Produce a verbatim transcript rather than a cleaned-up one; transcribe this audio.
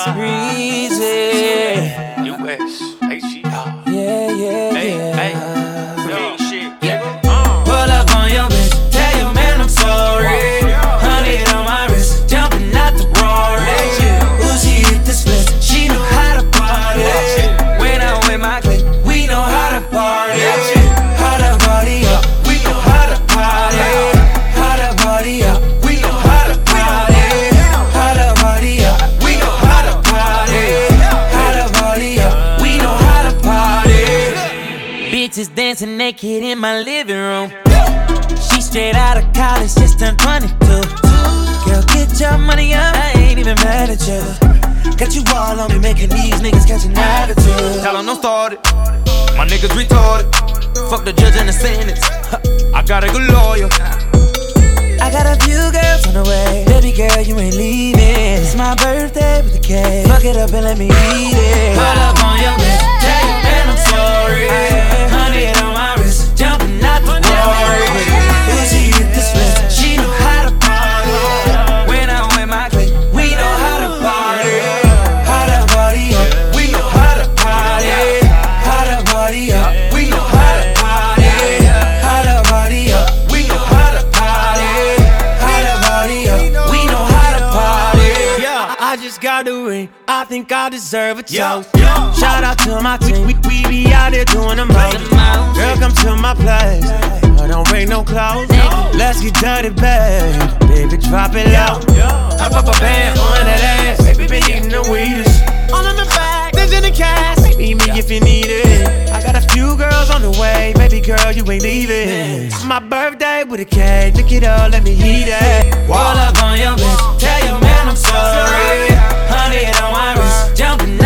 It's breezy. U S H E R. Yeah, yeah, Hey, yeah. hey. Real shit. Yeah. Pull up on your bitch, tell your man I'm sorry. Honey on my wrist, jumping out the Rory. Uzi hit the split, she know how to party. When I'm with my clique, we know how to party. How to party up, we know how to party. How to party up, we know how to party. How to party up, we know how to party. How to party up, we know how to party. Bitches dancing naked in my living room. She straight out of college, just turned twenty-two. Girl, get your money up, I ain't even mad at you. Got you all on me, making these niggas catch an attitude. Tell them don't start it, my niggas retarded. Fuck the judge and the sentence, I got a good lawyer. I got a few girls on the way. Baby girl, you ain't leaving. It's my birthday with the cake. Fuck it up and let me eat it. Pull up on your bitch, tell your man I'm sorry. Honey on my wrist, jumping out the Rory. Uzi hit the split, she know how to party. When I'm with my clique, we know how to party. How to party up, we know how to party. How to party up, we know how to party. How to party up, we know how to party. How to party up, we know how to party. Yeah, I just got the ring, I think I deserve a toast. Shout out to my team, we, we be out there doing the most. Girl, come to my place, I don't bring no clothes. Let's get dirty, babe. Baby, drop it low. I pop a band on that ass. Baby, been eating the weedest. All in the back, there's in the cash. Meet me if you need it. I got a few girls on the way. Baby girl, you ain't leaving. It's my birthday with a cake. Look it up, let me eat it. Wall up on your bitch, tell your man I'm sorry. Honey on my wrist, jumping